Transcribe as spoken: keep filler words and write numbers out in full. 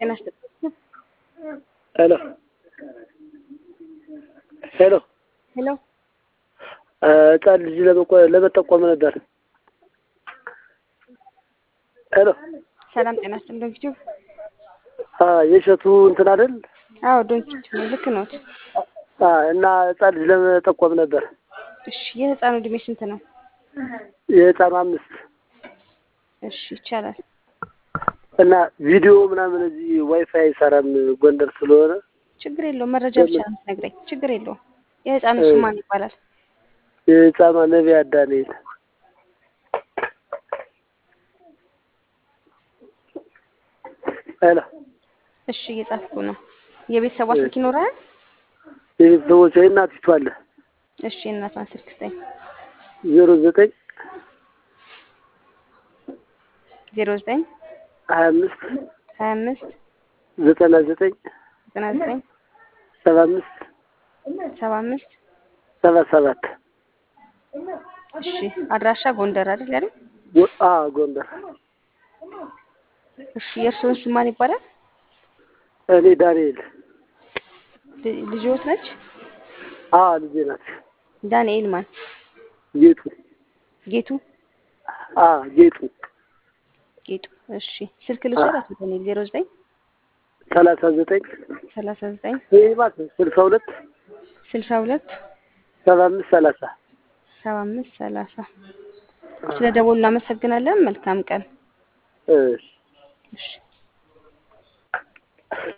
ጤና ይስጥልኝ። ሄሎ ሄሎ ሄሎ ህጻን ልጅ ለመጠቆም ነበር። ሄሎ ሰላም ጤና ይስጥልኝ። ዶክተር አ የሸቱ እንትን አይደል? አዎ ዶክተር ነው። ልክ ነው። አ እና ህጻን ልጅ ለመጠቆም ነበር። እሺ የህፃኑ እድሜ ስንት ነው? የህፃኑ አምስት። እሺ ይቻላል። እና ቪዲዮ ምናምን እዚህ ዋይፋይ አይሰራም ጎንደር ስለሆነ ችግር የለውም። መረጃ ብቻ ነው የምትነግረኝ። ችግር የለውም። የህፃኑ ስም ማን ይባላል? የህፃኗ ነቢያት ዳንኤል። ሄሎ እሺ እየጻፍኩ ነው። የቤተሰቧ ስልክ ይኖራል? የቤተሰቦቿ እናቲቱ አለ። እሺ የእናቷን ስልክ ስጠኝ። ዜሮ ዘጠኝ ዜሮ ዘጠኝ ሀያ አምስት ሀያ አምስት ዘጠና ዘጠኝ ዘጠና ዘጠኝ ሰባ አምስት ሰባ አምስት ሰባ ሰባት። እሺ አድራሻ ጎንደር አይደል ያለው? አዎ ጎንደር። እሺ የእርስዎን ስም ማን ይባላል? እኔ ዳንኤል። ልጅዎት ነች? አዎ ልጄ ናት። ዳንኤል ማን? ጌቱ። ጌቱ? አዎ ጌቱ። ጌቱ። እሺ ስልክ ልውሰድ? አቶ ዳንኤል ዜሮ ዘጠኝ ሰላሳ ዘጠኝ ሰላሳ ዘጠኝ ይባስ ስልሳ ሁለት ስልሳ ሁለት ሰባ አምስት ሰላሳ ሰባ አምስት ሰላሳ። ስለ ደወሉ እናመሰግናለን። መልካም ቀን። እሺ እሺ